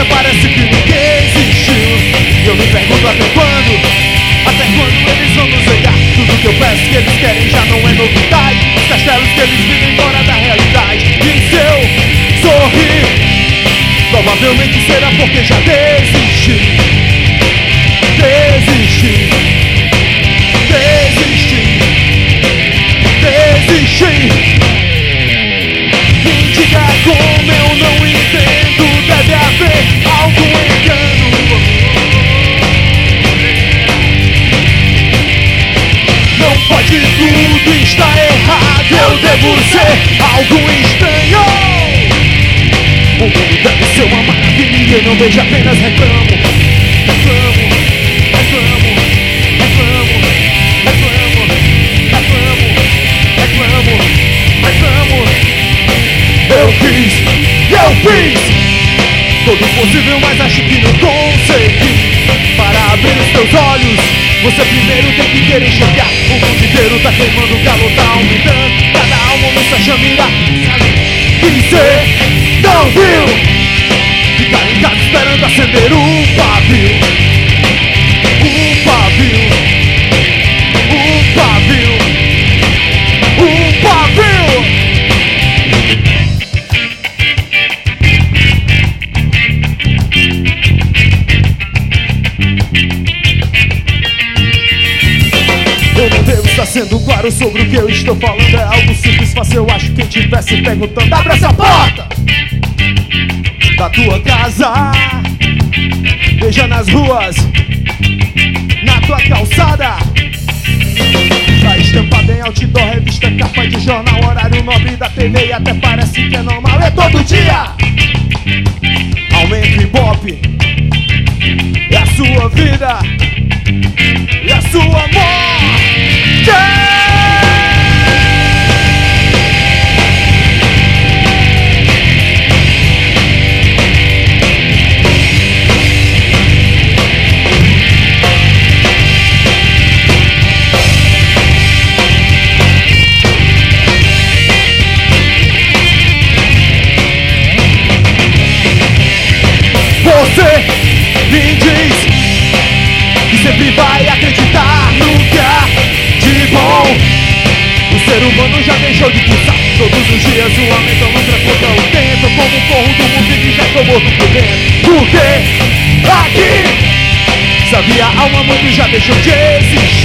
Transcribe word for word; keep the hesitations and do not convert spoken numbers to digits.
até parece que ninguém existiu. E eu me pergunto até quando, até quando eles vão nos olhar. Tudo que eu peço que eles querem já não é novidade. Os castelos que eles vivem fora da realidade. E se eu sorrir, provavelmente será porque já desisti. Desisti. Desisti. Desisti. Me diga como eu não entendo. Deve haver algum engano. Não pode tudo estar errado. Eu devo ser algum estranho. O mundo deve ser uma maravilha e eu não vejo, apenas reclamo. Reclamo, reclamo, reclamo, reclamo, reclamo, reclamo, reclamo. Eu quis, eu fiz todo o possível, mas acho que não consegui. Para abrir os teus olhos, você primeiro tem que querer enxergar. O mundo inteiro tá queimando, o calor tá aumentando. Cada alma me se chamirá. E cê não viu? Fica em casa esperando acender um pavio. Um pavio. Um pavio. Um pavio. Eu não devo estar sendo claro sobre o que eu estou falando. É algo simples, fácil, eu acho que quem tivesse perguntando. Abre essa porta da tua casa, veja nas ruas, na tua calçada. Tá estampada em outdoor, revista, capa de jornal, horário nobre da T V e até parece que é normal. É todo dia aumento ibope. É a sua vida e a sua morte. Você me diz que sempre vai acreditar no que há de bom. O ser humano já deixou de pulsar. Todos os dias o homem tão luta contra o tempo. Como um porro do mundo que já estou morto por dentro. Porque aqui sabia alma, mundo já deixou de existir.